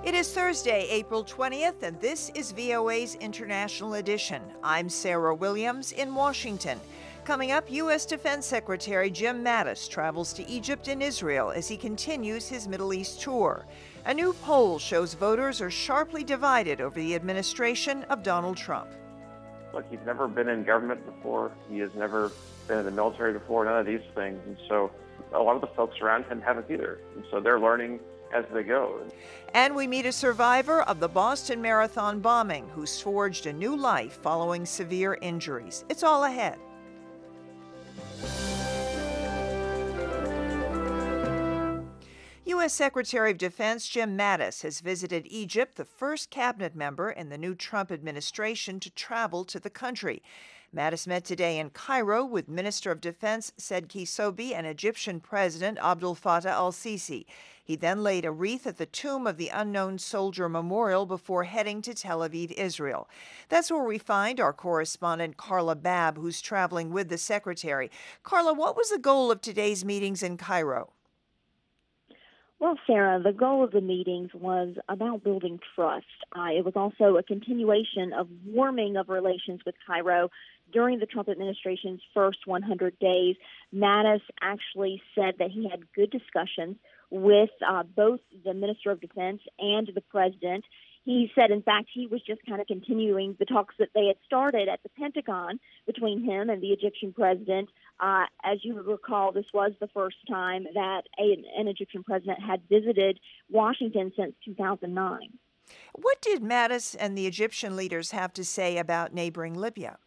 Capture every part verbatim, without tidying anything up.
It is Thursday, April twentieth, and this is V O A's International Edition. I'm Sarah Williams in Washington. Coming up, U S Defense Secretary Jim Mattis travels to Egypt and Israel as he continues his Middle East tour. A new poll shows voters are sharply divided over the administration of Donald Trump. Look, he's never been in government before. He has never been in the military before, none of these things. And so a lot of the folks around him haven't either. And so they're learning as they go. And we meet a survivor of the Boston Marathon bombing who's forged a new life following severe injuries. It's all ahead. U S Secretary of Defense Jim Mattis has visited Egypt, the first cabinet member in the new Trump administration to travel to the country. Mattis met today in Cairo with Minister of Defense Sedki Sobi and Egyptian President Abdel Fattah al-Sisi. He then laid a wreath at the tomb of the unknown soldier memorial before heading to Tel Aviv, Israel. That's where we find our correspondent Carla Babb, who's traveling with the secretary. Carla, what was the goal of today's meetings in Cairo? Well, Sarah, the goal of the meetings was about building trust. Uh, it was also a continuation of warming of relations with Cairo during the Trump administration's first one hundred days. Mattis actually said that he had good discussions with uh, both the Minister of Defense and the President. He said, in fact, he was just kind of continuing the talks that they had started at the Pentagon between him and the Egyptian president. Uh, as you recall, this was the first time that a, an Egyptian president had visited Washington since two thousand nine. What did Mattis and the Egyptian leaders have to say about neighboring Libya?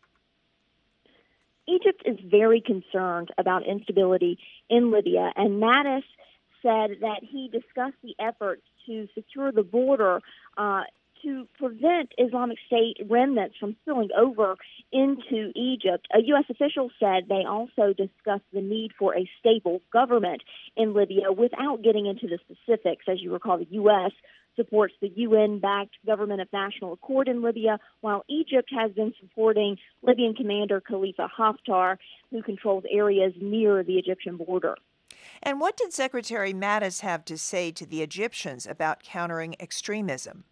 Egypt is very concerned about instability in Libya, and Mattis said that he discussed the efforts to secure the border uh, to prevent Islamic State remnants from spilling over into Egypt. A U S official said they also discussed the need for a stable government in Libya without getting into the specifics. As you recall, the U S supports the U N-backed Government of National Accord in Libya, while Egypt has been supporting Libyan commander Khalifa Haftar, who controls areas near the Egyptian border. And what did Secretary Mattis have to say to the Egyptians about countering extremism?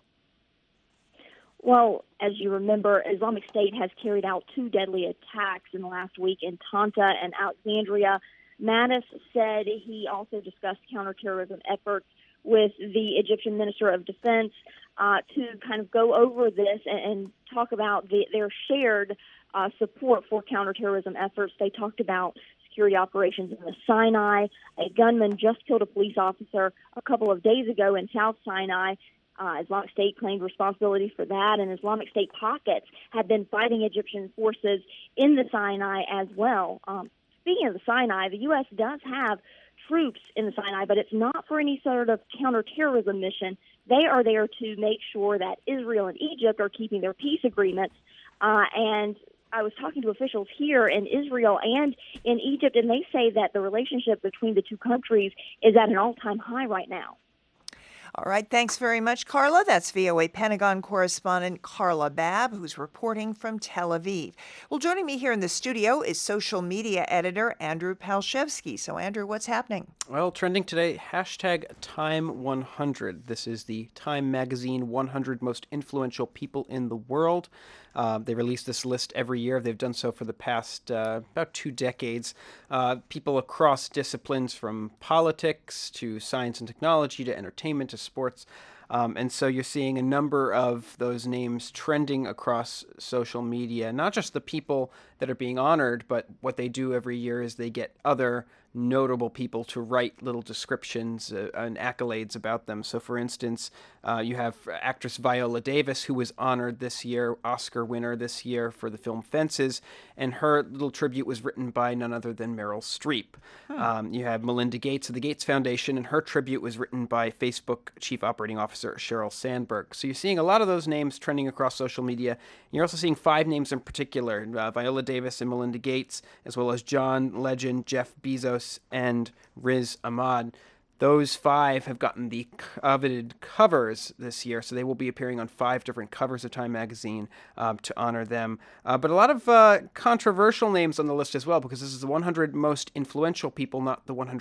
Well, as you remember, Islamic State has carried out two deadly attacks in the last week in Tanta and Alexandria. Mattis said he also discussed counterterrorism efforts with the Egyptian Minister of Defense uh, to kind of go over this and, and talk about the, their shared uh, support for counterterrorism efforts. They talked about security operations in the Sinai. A gunman just killed a police officer a couple of days ago in South Sinai. Uh, Islamic State claimed responsibility for that, and Islamic State pockets have been fighting Egyptian forces in the Sinai as well. Um, speaking of the Sinai, the U S does have troops in the Sinai, but it's not for any sort of counterterrorism mission. They are there to make sure that Israel and Egypt are keeping their peace agreements. Uh, and I was talking to officials here in Israel and in Egypt, and they say that the relationship between the two countries is at an all-time high right now. All right, thanks very much, Carla. That's V O A Pentagon correspondent Carla Babb, who's reporting from Tel Aviv. Well, joining me here in the studio is social media editor Andrew Palshevsky. So, Andrew, what's happening? Well, trending today, hashtag Time one hundred. This is the Time magazine one hundred most influential people in the world. Uh, they release this list every year. They've done so for the past uh, about two decades. Uh, people across disciplines, from politics to science and technology to entertainment to sports. Um, and so you're seeing a number of those names trending across social media, not just the people that are being honored, but what they do every year is they get other notable people to write little descriptions uh, and accolades about them. So, for instance, uh, you have actress Viola Davis, who was honored this year, Oscar winner this year for the film Fences, and her little tribute was written by none other than Meryl Streep. Hmm. Um, you have Melinda Gates of the Gates Foundation, and her tribute was written by Facebook Chief Operating Officer Sheryl Sandberg. So you're seeing a lot of those names trending across social media. You're also seeing five names in particular, uh, Viola Davis and Melinda Gates, as well as John Legend, Jeff Bezos, and Riz Ahmed. Those five have gotten the coveted covers this year, so they will be appearing on five different covers of Time magazine um, to honor them. Uh, but a lot of uh, controversial names on the list as well, because this is the one hundred most influential people, not the one hundred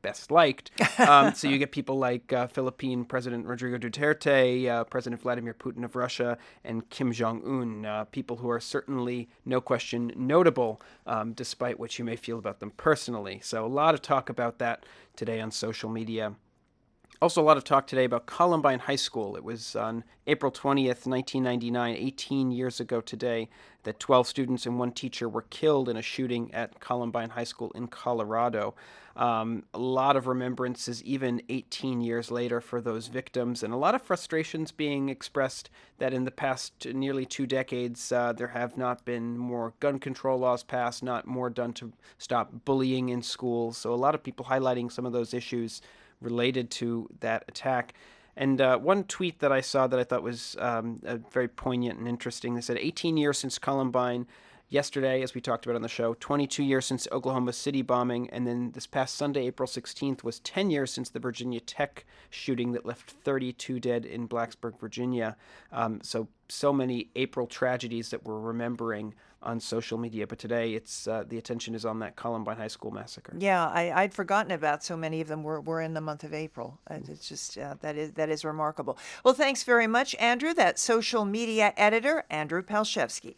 best liked. Um, so you get people like uh, Philippine President Rodrigo Duterte, uh, President Vladimir Putin of Russia, and Kim Jong-un, uh, people who are certainly, no question, notable, um, despite what you may feel about them personally. So a lot of talk about that today on social media. Also, a lot of talk today about Columbine High School. It was on April twentieth, nineteen ninety-nine, eighteen years ago today, that twelve students and one teacher were killed in a shooting at Columbine High School in Colorado. Um, a lot of remembrances, even eighteen years later, for those victims, and a lot of frustrations being expressed that in the past nearly two decades, uh, there have not been more gun control laws passed, not more done to stop bullying in schools. So a lot of people highlighting some of those issues related to that attack. And uh, one tweet that I saw that I thought was um, uh, very poignant and interesting, they said, eighteen years since Columbine, yesterday, as we talked about on the show, twenty-two years since Oklahoma City bombing, and then this past Sunday, April sixteenth, was ten years since the Virginia Tech shooting that left thirty-two dead in Blacksburg, Virginia. Um, so, so many April tragedies that we're remembering on social media, but today it's uh, the attention is on that Columbine High School massacre. Yeah, I, I'd forgotten about so many of them were, were in the month of April. It's just, uh, that is that is remarkable. Well, thanks very much, Andrew. That's social media editor Andrew Palshevsky.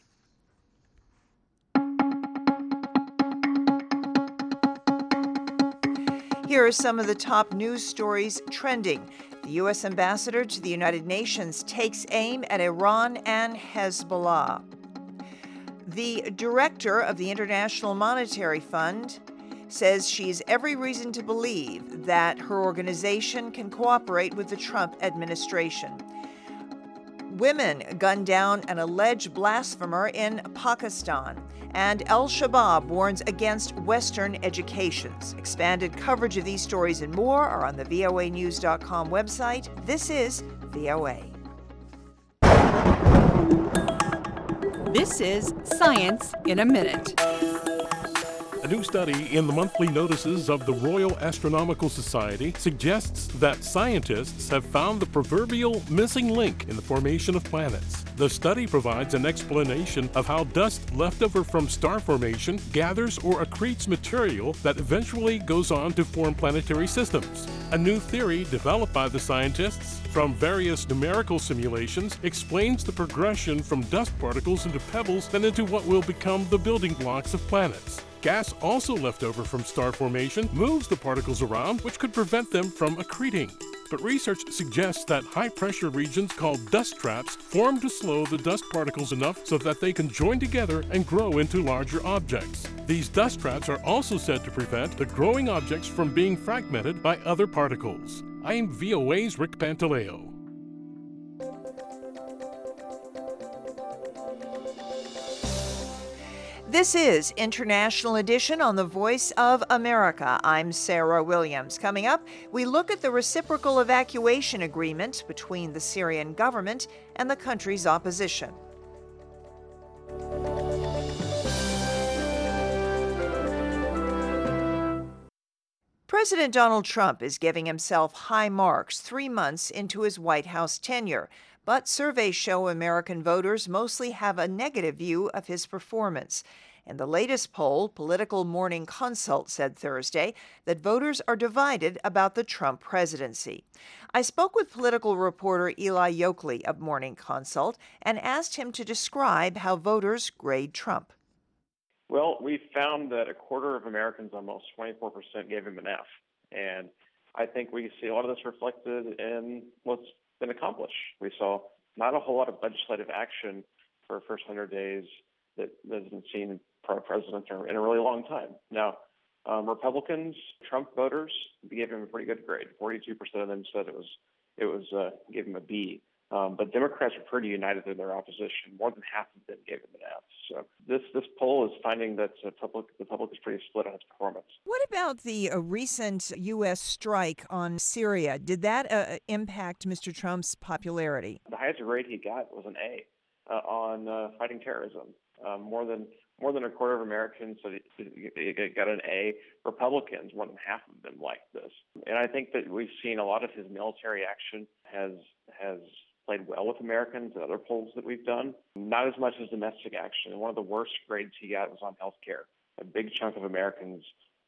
Here are some of the top news stories trending. The U S ambassador to the United Nations takes aim at Iran and Hezbollah. The director of the International Monetary Fund says she has every reason to believe that her organization can cooperate with the Trump administration. Women gun down an alleged blasphemer in Pakistan. And Al-Shabaab warns against Western educations. Expanded coverage of these stories and more are on the V O A news dot com website. This is V O A. This is Science in a Minute. A new study in the monthly notices of the Royal Astronomical Society suggests that scientists have found the proverbial missing link in the formation of planets. The study provides an explanation of how dust left over from star formation gathers or accretes material that eventually goes on to form planetary systems. A new theory developed by the scientists from various numerical simulations explains the progression from dust particles into pebbles, then into what will become the building blocks of planets. Gas also left over from star formation moves the particles around, which could prevent them from accreting. But research suggests that high-pressure regions called dust traps form to slow the dust particles enough so that they can join together and grow into larger objects. These dust traps are also said to prevent the growing objects from being fragmented by other particles. I am V O A's Rick Pantaleo. This is International Edition on the Voice of America. I'm Sarah Williams. Coming up, we look at the reciprocal evacuation agreement between the Syrian government and the country's opposition. President Donald Trump is giving himself high marks three months into his White House tenure. But surveys show American voters mostly have a negative view of his performance. In the latest poll, Political Morning Consult said Thursday that voters are divided about the Trump presidency. I spoke with political reporter Eli Yokley of Morning Consult and asked him to describe how voters grade Trump. Well, we found that a quarter of Americans, almost twenty-four percent, gave him an F. And I think we see a lot of this reflected in what's been accomplished. We saw not a whole lot of legislative action for the first one hundred days that has been seen for a president in a really long time. Now, um, Republicans, Trump voters, gave him a pretty good grade. forty-two percent of them said it was it was uh, gave him a B. Um, but Democrats are pretty united in their opposition. More than half of them gave him an F. So this this poll is finding that uh, public, the public is pretty split on its performance. What about the uh, recent U S strike on Syria? Did that uh, impact Mister Trump's popularity? The highest grade he got was an A uh, on uh, fighting terrorism. Um, more than more than a quarter of Americans said he got an A. Republicans, more than half of them liked this. And I think that we've seen a lot of his military action has has played well with Americans in other polls that we've done. Not as much as domestic action. One of the worst grades he got was on health care. A big chunk of Americans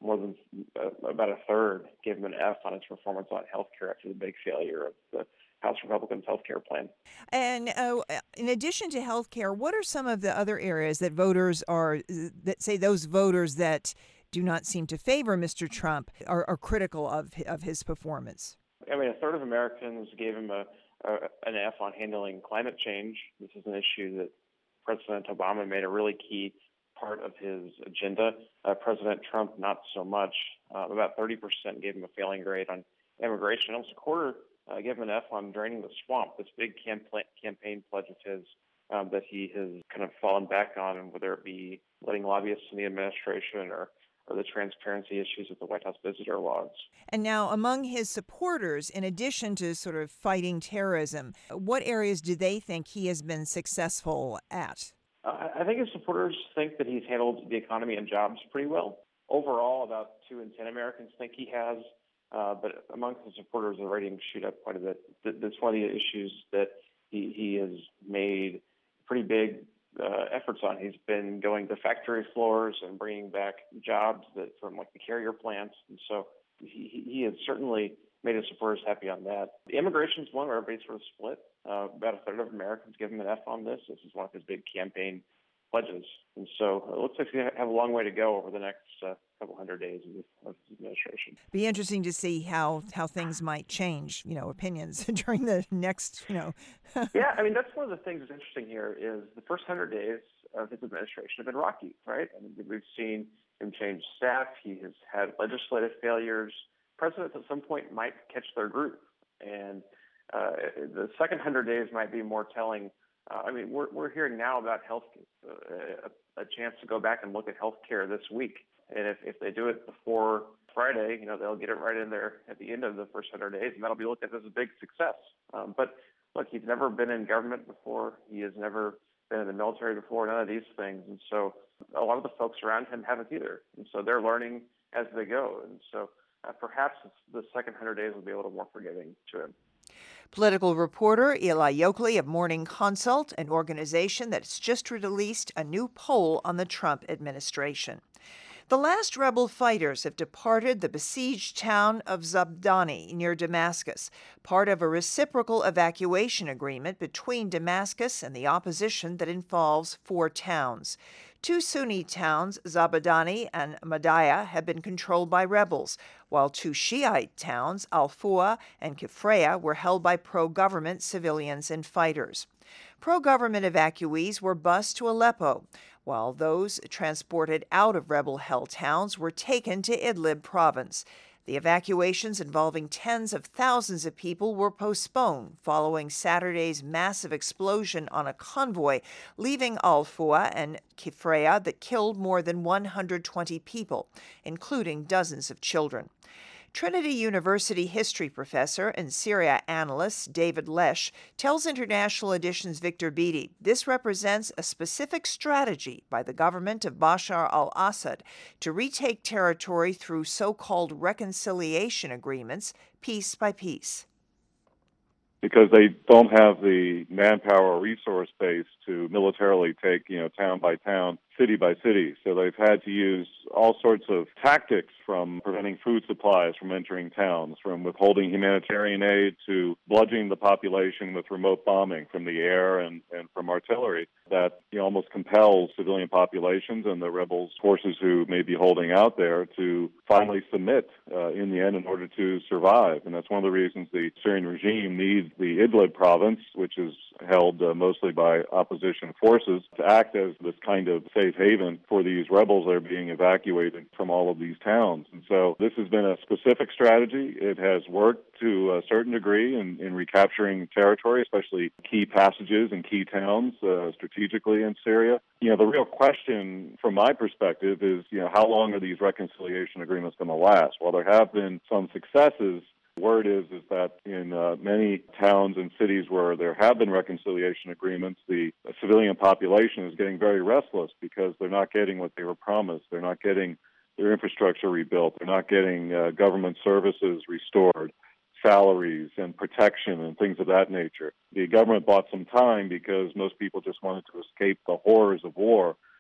more than uh, about a third gave him an F on his performance on health care after the big failure of the House Republicans' health care plan. And uh, in addition to health care, what are some of the other areas that voters are, that say those voters that do not seem to favor Mister Trump are, are critical of of his performance? I mean, a third of Americans gave him a, a an F on handling climate change. This is an issue that President Obama made a really key part of his agenda. Uh, President Trump, not so much. Uh, about thirty percent gave him a failing grade on immigration. Almost a quarter uh, gave him an F on draining the swamp, this big camp- campaign pledge of his um, that he has kind of fallen back on, whether it be letting lobbyists in the administration or or the transparency issues with the White House visitor logs. And now, among his supporters, in addition to sort of fighting terrorism, what areas do they think he has been successful at? Uh, I think his supporters think that he's handled the economy and jobs pretty well. Overall, about two in ten Americans think he has, uh, but amongst the supporters, the ratings shoot up quite a bit. That's one of the issues that he, he has made pretty big Uh, efforts on. He's been going to factory floors and bringing back jobs that from like the carrier plants, and so he, he has certainly made his supporters happy on that. The immigration is one where everybody's sort of split. Uh, about a third of Americans give him an F on this. This is one of his big campaign pledges, and so it looks like we have a long way to go over the next uh, couple hundred days of, of his administration. Be interesting to see how how things might change, you know, opinions during the next, you know. Yeah, I mean, that's one of the things that's interesting here is the first hundred days of his administration have been rocky, right? I mean, we've seen him change staff. He has had legislative failures. Presidents at some point might catch their groove, and uh, the second hundred days might be more telling. Uh, I mean, we're we're hearing now about health, uh, a, a chance to go back and look at health care this week, and if if they do it before Friday, you know, they'll get it right in there at the end of the first hundred days, and that'll be looked at as a big success. Um, but look, he's never been in government before. He has never been in the military before, none of these things. And so a lot of the folks around him haven't either. And so they're learning as they go. And so uh, perhaps the second hundred days will be a little more forgiving to him. Political reporter Eli Yokley of Morning Consult, an organization that's just released a new poll on the Trump administration. The last rebel fighters have departed the besieged town of Zabdani near Damascus, part of a reciprocal evacuation agreement between Damascus and the opposition that involves four towns. Two Sunni towns, Zabadani and Madaya, have been controlled by rebels, while two Shiite towns, Al-Fua and Kifraya, were held by pro-government civilians and fighters. Pro-government evacuees were bused to Aleppo, while those transported out of rebel-held towns were taken to Idlib province. The evacuations involving tens of thousands of people were postponed following Saturday's massive explosion on a convoy leaving Al-Fua and Kifraya that killed more than one hundred twenty people, including dozens of children. Trinity University history professor and Syria analyst David Lesh tells International Edition's Victor Beattie this represents a specific strategy by the government of Bashar al-Assad to retake territory through so-called reconciliation agreements, piece by piece. Because they don't have the manpower or resource base to militarily take, you know, town by town, city by city. So they've had to use all sorts of tactics, from preventing food supplies from entering towns, from withholding humanitarian aid to bludgeoning the population with remote bombing from the air and, and from artillery that, you know, almost compels civilian populations and the rebels' forces who may be holding out there to finally submit uh, in the end in order to survive. And that's one of the reasons the Syrian regime needs the Idlib province, which is held uh, mostly by opposition forces, to act as this kind of safe haven for these rebels that are being evacuated from all of these towns. And so this has been a specific strategy. It has worked to a certain degree in, in recapturing territory, especially key passages and key towns uh, strategically in Syria. You know, the real question from my perspective is, you know, how long are these reconciliation agreements going to last? While there have been some successes, the word is is that in uh, many towns and cities where there have been reconciliation agreements, the civilian population is getting very restless because they're not getting what they were promised. They're not getting their infrastructure rebuilt. They're not getting uh, government services restored, salaries and protection and things of that nature. The government bought some time because most people just wanted to escape the horrors of war.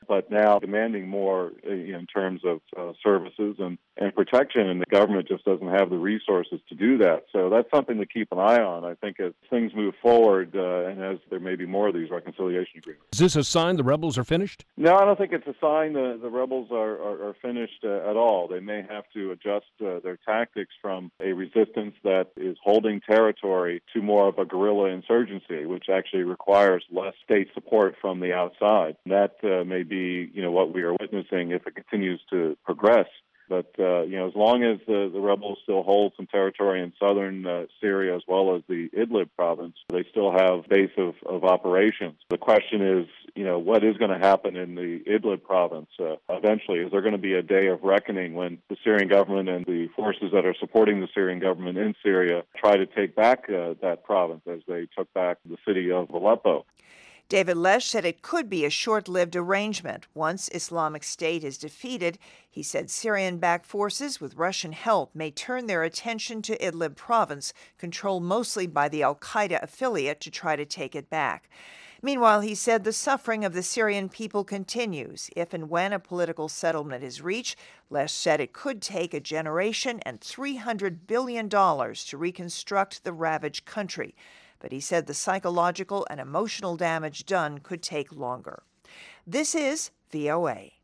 but now demanding more in terms of uh, services and, and protection, and the government just doesn't have the resources to do that. So that's something to keep an eye on, I think, as things move forward uh, and as there may be more of these reconciliation agreements. Is this a sign the rebels are finished? No, I don't think it's a sign the, the rebels are, are, are finished uh, at all. They may have to adjust uh, their tactics from a resistance that is holding territory to more of a guerrilla insurgency, which actually requires less state support from the outside. That uh, may be, you know, what we are witnessing if it continues to progress. But, uh, you know, as long as the, the rebels still hold some territory in southern uh, Syria as well as the Idlib province, they still have base of, of operations. The question is, you know, what is going to happen in the Idlib province uh, eventually? Is there going to be a day of reckoning when the Syrian government and the forces that are supporting the Syrian government in Syria try to take back uh, that province as they took back the city of Aleppo? David Lesh said it could be a short-lived arrangement. Once Islamic State is defeated, he said Syrian-backed forces with Russian help may turn their attention to Idlib province, controlled mostly by the al-Qaeda affiliate, to try to take it back. Meanwhile, he said the suffering of the Syrian people continues. If and when a political settlement is reached, Lesh said it could take a generation and three hundred billion dollars to reconstruct the ravaged country. But he said the psychological and emotional damage done could take longer. This is V O A.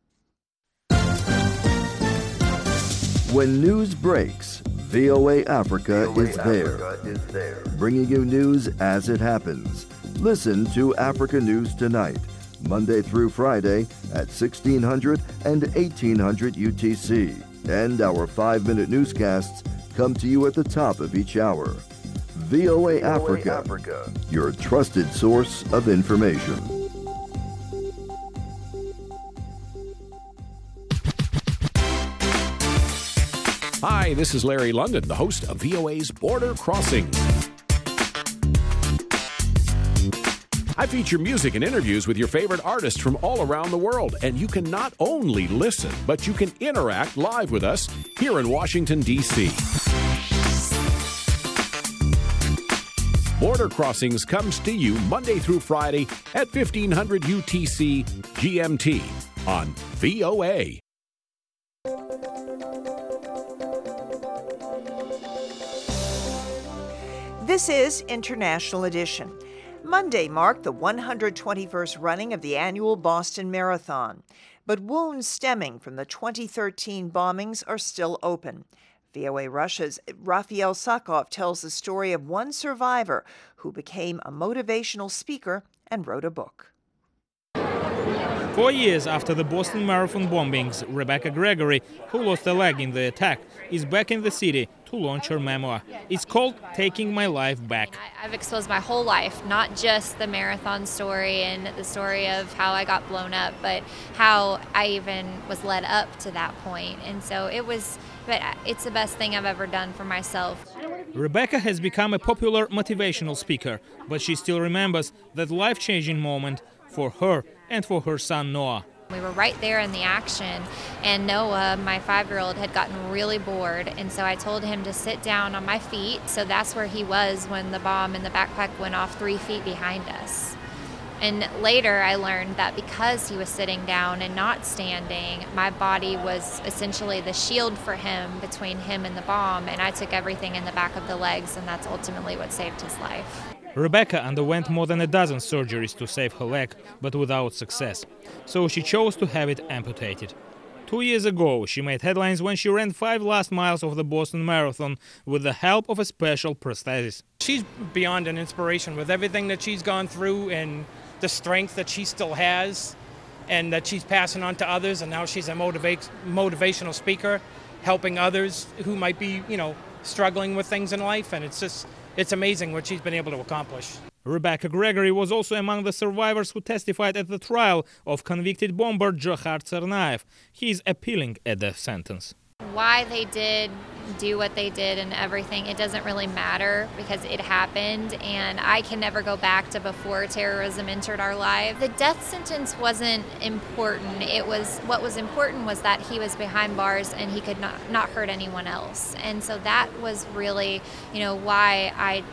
When news breaks, V O A Africa, V O A is, Africa there, is there, bringing you news as it happens. Listen to Africa News Tonight, Monday through Friday at sixteen hundred and eighteen hundred U T C. And our five-minute newscasts come to you at the top of each hour. V O A Africa, Africa, your trusted source of information. Hi, this is Larry London, the host of V O A's Border Crossings. I feature music and interviews with your favorite artists from all around the world, and you can not only listen, but you can interact live with us here in Washington, D C Border Crossings comes to you Monday through Friday at fifteen hundred U T C G M T on V O A. This is International Edition. Monday marked the one hundred twenty-first running of the annual Boston Marathon, but wounds stemming from the twenty thirteen bombings are still open. V O A Russia's Raphael Sakov tells the story of one survivor who became a motivational speaker and wrote a book. Four years after the Boston Marathon bombings, Rebecca Gregory, who lost a leg in the attack, is back in the city to launch her memoir. It's called Taking My Life Back. I've exposed my whole life, not just the marathon story and the story of how I got blown up, but how I even was led up to that point. And so it was, but it's the best thing I've ever done for myself. Rebecca has become a popular motivational speaker, but she still remembers that life-changing moment for her and for her son Noah. We were right there in the action, and Noah, my five-year-old, had gotten really bored, and so I told him to sit down on my feet. So that's where he was when the bomb in the backpack went off three feet behind us. And later I learned that because he was sitting down and not standing, my body was essentially the shield for him between him and the bomb, and I took everything in the back of the legs, and that's ultimately what saved his life. Rebecca underwent more than a dozen surgeries to save her leg, but without success. So she chose to have it amputated. Two years ago, she made headlines when she ran five last miles of the Boston Marathon with the help of a special prosthesis. She's beyond an inspiration with everything that she's gone through and the strength that she still has and that she's passing on to others. And now she's a motiva- motivational speaker, helping others who might be, you know, struggling with things in life. And it's just, it's amazing what she's been able to accomplish. Rebecca Gregory was also among the survivors who testified at the trial of convicted bomber Dzhokhar Tsarnaev. He is appealing a death sentence. Why they did do what they did and everything, it doesn't really matter because it happened, and I can never go back to before terrorism entered our lives. The death sentence wasn't important. It was, what was important was that he was behind bars and he could not, not hurt anyone else. And so that was really, you know, why I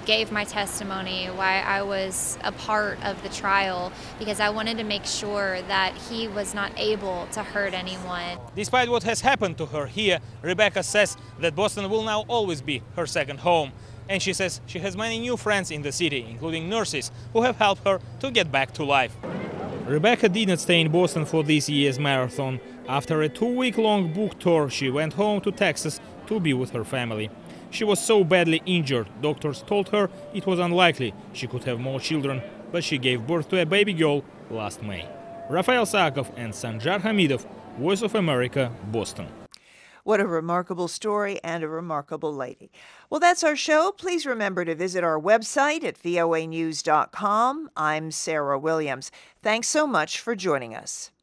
gave my testimony, why I was a part of the trial, because I wanted to make sure that he was not able to hurt anyone. Despite what has happened to her here, Rebecca says that Boston will now always be her second home. And she says she has many new friends in the city, including nurses, who have helped her to get back to life. Rebecca did not stay in Boston for this year's marathon. After a two-week-long book tour, she went home to Texas to be with her family. She was so badly injured, doctors told her it was unlikely she could have more children, but she gave birth to a baby girl last May. Rafael Sakov and Sanjar Hamidov, Voice of America, Boston. What a remarkable story and a remarkable lady. Well, that's our show. Please remember to visit our website at V O A news dot com. I'm Sarah Williams. Thanks so much for joining us.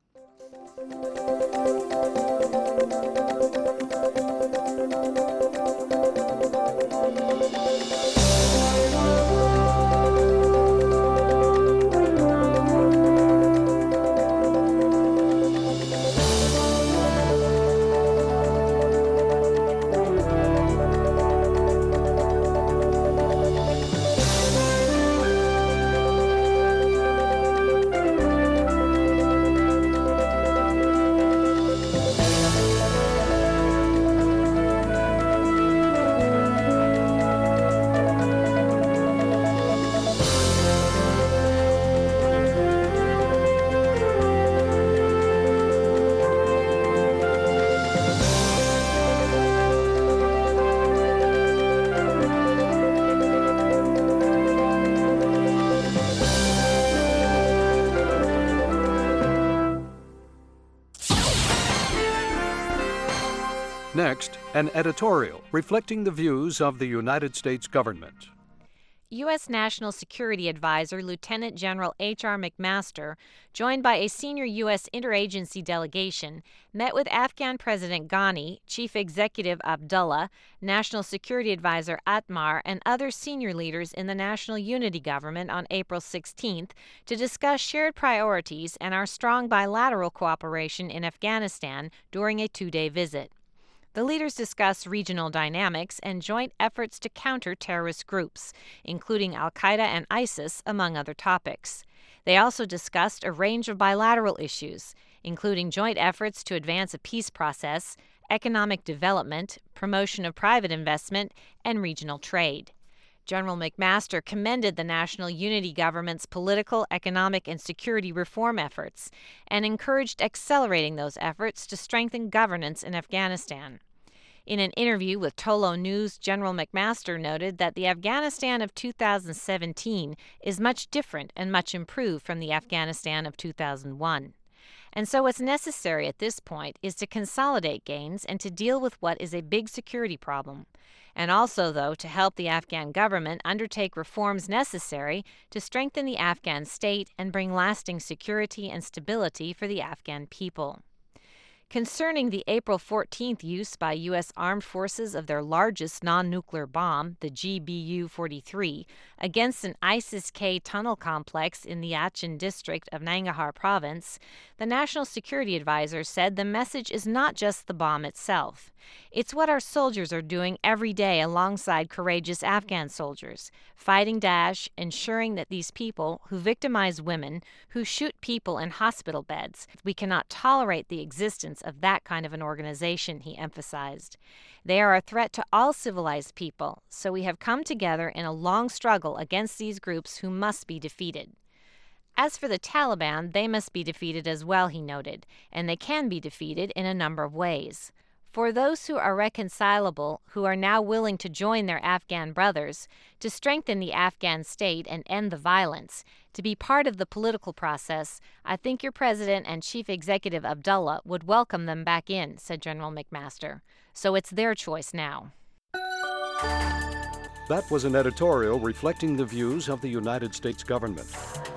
Next, an editorial reflecting the views of the United States government. U S National Security Advisor Lieutenant General H R McMaster, joined by a senior U S interagency delegation, met with Afghan President Ghani, Chief Executive Abdullah, National Security Advisor Atmar, and other senior leaders in the National Unity Government on April sixteenth to discuss shared priorities and our strong bilateral cooperation in Afghanistan during a two-day visit. The leaders discussed regional dynamics and joint efforts to counter terrorist groups, including al-Qaeda and ISIS, among other topics. They also discussed a range of bilateral issues, including joint efforts to advance a peace process, economic development, promotion of private investment, and regional trade. General McMaster commended the National Unity Government's political, economic, and security reform efforts and encouraged accelerating those efforts to strengthen governance in Afghanistan. In an interview with Tolo News, General McMaster noted that the Afghanistan of two thousand seventeen is much different and much improved from the Afghanistan of two thousand one. And so what's necessary at this point is to consolidate gains and to deal with what is a big security problem. And also, though, to help the Afghan government undertake reforms necessary to strengthen the Afghan state and bring lasting security and stability for the Afghan people. Concerning the April fourteenth use by U S armed forces of their largest non-nuclear bomb, the G B U forty-three, against an ISIS-K tunnel complex in the Achin district of Nangarhar province, the National Security Advisor said the message is not just the bomb itself. It's what our soldiers are doing every day alongside courageous Afghan soldiers, fighting Daesh, ensuring that these people who victimize women, who shoot people in hospital beds, we cannot tolerate the existence of that kind of an organization, he emphasized. They are a threat to all civilized people, so we have come together in a long struggle against these groups who must be defeated. As for the Taliban, they must be defeated as well, he noted, and they can be defeated in a number of ways. For those who are reconcilable, who are now willing to join their Afghan brothers, to strengthen the Afghan state and end the violence, to be part of the political process, I think your President and Chief Executive Abdullah would welcome them back in, said General McMaster. So it's their choice now. That was an editorial reflecting the views of the United States government.